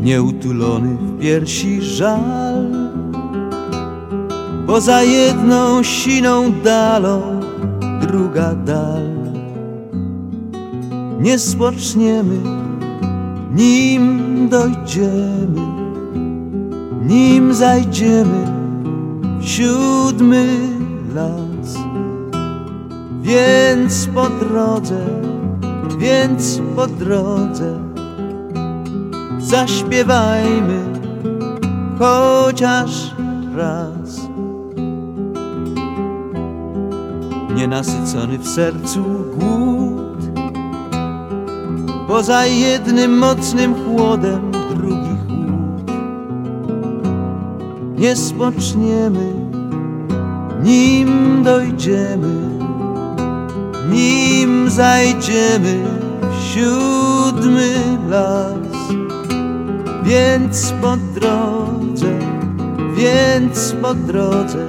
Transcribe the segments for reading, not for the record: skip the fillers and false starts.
Nieutulony w piersi żal, bo za jedną siną dalą druga dal. Nie spoczniemy, nim dojdziemy, nim zajdziemy w siódmy las. Więc po drodze zaśpiewajmy chociaż raz. Nienasycony w sercu głód, bo za jednym mocnym chłodem drugi chłód. Nie spoczniemy, nim dojdziemy, nim zajdziemy w siódmy las. Więc po drodze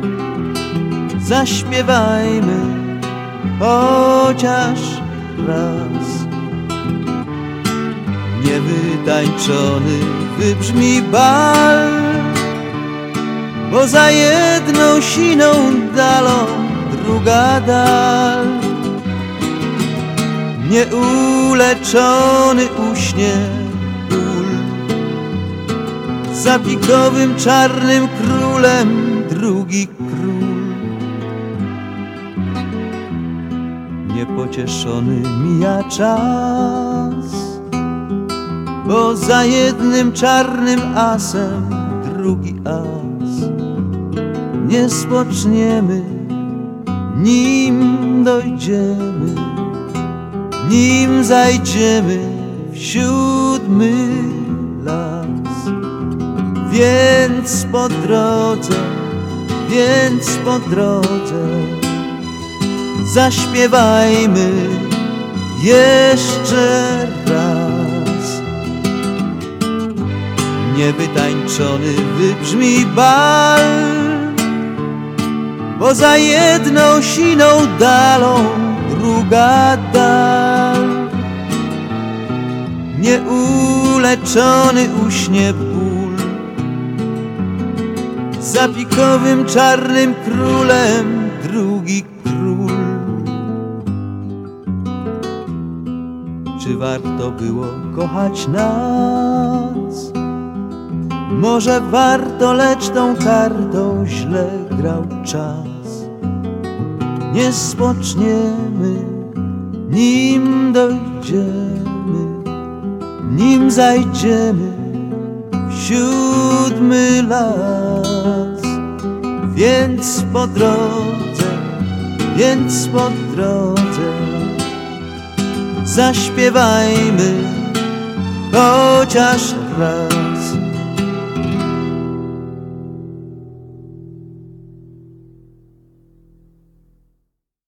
zaśpiewajmy chociaż raz. Niewytańczony wybrzmi bal, bo za jedną siną dalą druga dal. Nieuleczony uśnie ból, za pigowym czarnym królem drugi król. Niepocieszony mija czas, bo za jednym czarnym asem drugi as. Nie spoczniemy, nim dojdziemy, nim zajdziemy w siódmy las. Więc po drodze zaśpiewajmy jeszcze raz. Niewytańczony wybrzmi bal, bo za jedną siną dalą druga dal. Nieuleczony uśnie ból, za pikowym czarnym królem drugi król. Czy warto było kochać nas? Może warto, lecz tą kartą źle grał czas. Nie spoczniemy, nim dojdziemy, nim zajdziemy w siódmy las. Więc po drodze zaśpiewajmy chociaż raz.